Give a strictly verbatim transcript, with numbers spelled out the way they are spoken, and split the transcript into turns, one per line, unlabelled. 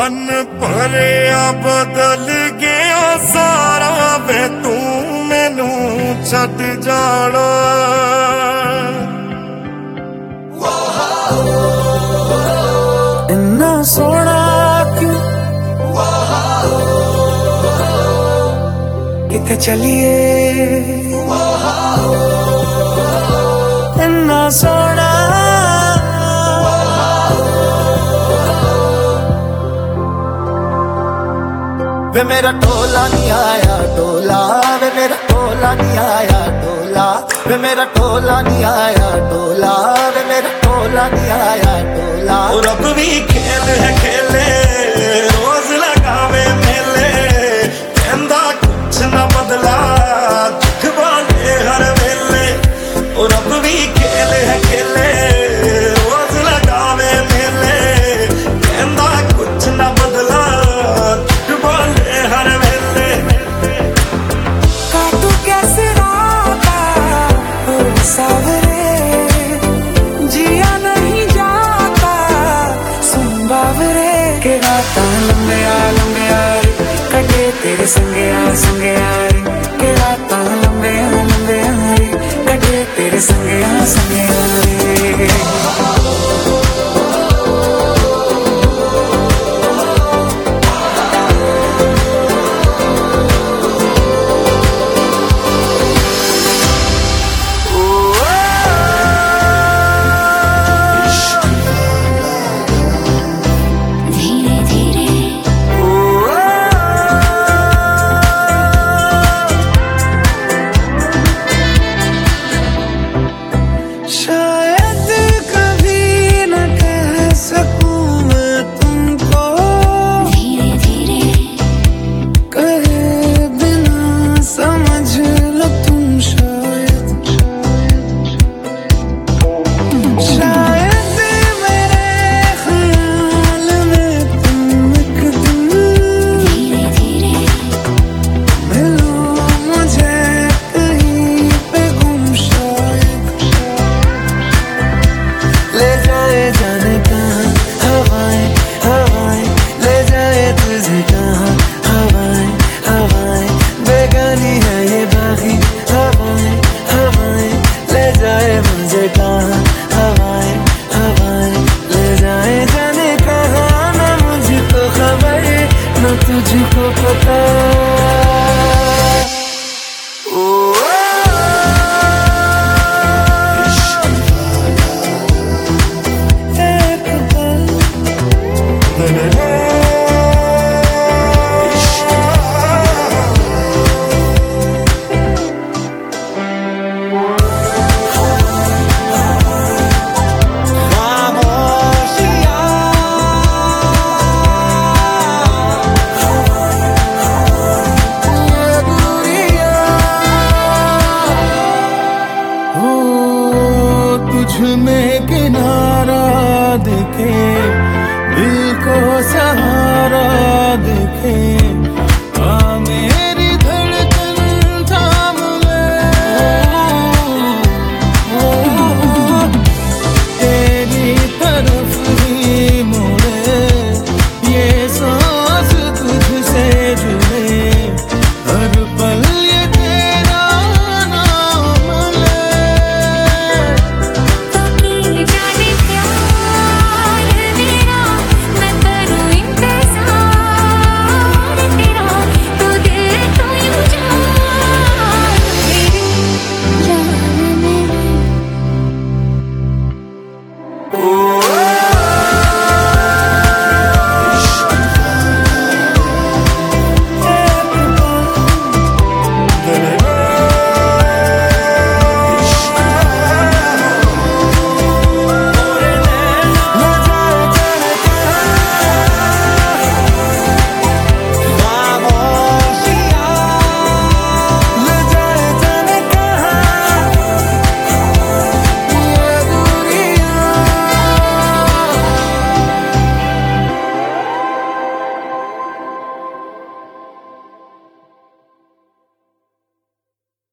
मन भरिया बदल गया सारा वे तू मैनू छड जाना।
इन्ना सोना क्यों किथे चलिए, इन्ना सोना वे मेरा टोला नहीं आया टोला, वे मेरा टोला नहीं आया टोला, वे मेरा टोला नहीं आया टोला, वे मेरा टोला नहीं आया टोला।
और अब भी खेल है खेले रोज लगावे मेले, कहंदा कुछ न बदला दुख वाले हर वेले। और अब भी खेल है खेले रोज लगावे मेले, कहंदा कुछ न बदला दुख वाले हर वेले।
काटू कैसे राता ओ सावरे, जिया नहीं जाता सुन बावरे के राता लंबे आ लंबे आ रे, कटे तेरे संगे आ संगे आ रे, के राता लंबे आ लंबे आ रे, कटे तेरे संगे आ संगे आ रे। तुझको पता में किनारा देखे दिल को सहा